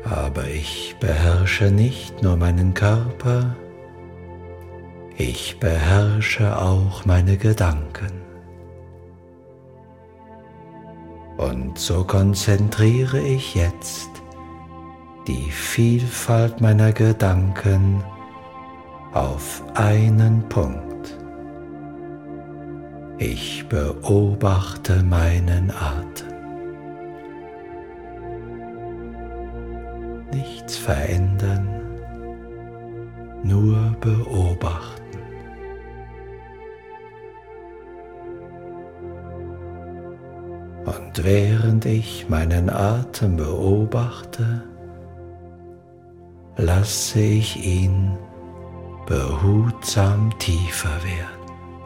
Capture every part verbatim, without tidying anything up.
Aber ich beherrsche nicht nur meinen Körper, ich beherrsche auch meine Gedanken. Und so konzentriere ich jetzt die Vielfalt meiner Gedanken auf einen Punkt. Ich beobachte meinen Atem. Nichts verändern, nur beobachten. Und während ich meinen Atem beobachte, lasse ich ihn behutsam tiefer werden.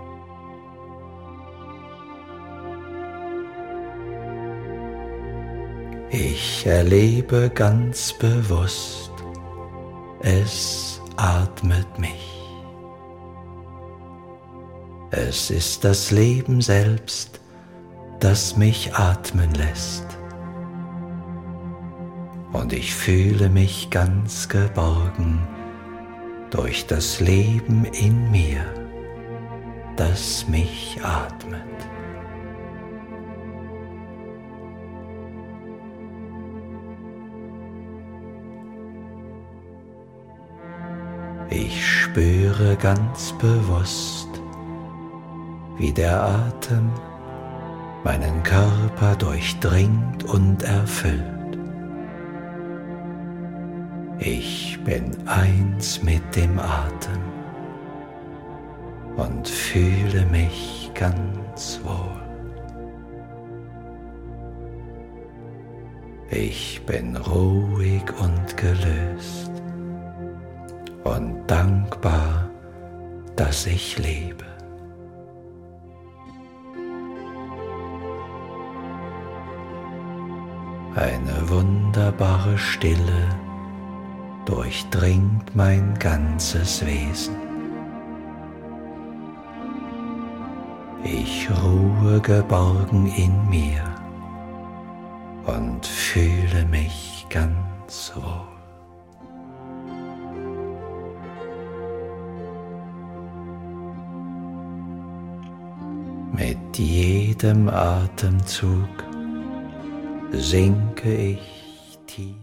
Ich erlebe ganz bewusst, es atmet mich. Es ist das Leben selbst, das mich atmen lässt. Und ich fühle mich ganz geborgen durch das Leben in mir, das mich atmet. Ich spüre ganz bewusst, wie der Atem meinen Körper durchdringt und erfüllt. Ich bin eins mit dem Atem und fühle mich ganz wohl. Ich bin ruhig und gelöst und dankbar, dass ich lebe. Eine wunderbare Stille durchdringt mein ganzes Wesen. Ich ruhe geborgen in mir und fühle mich ganz wohl. Mit jedem Atemzug sinke ich tief.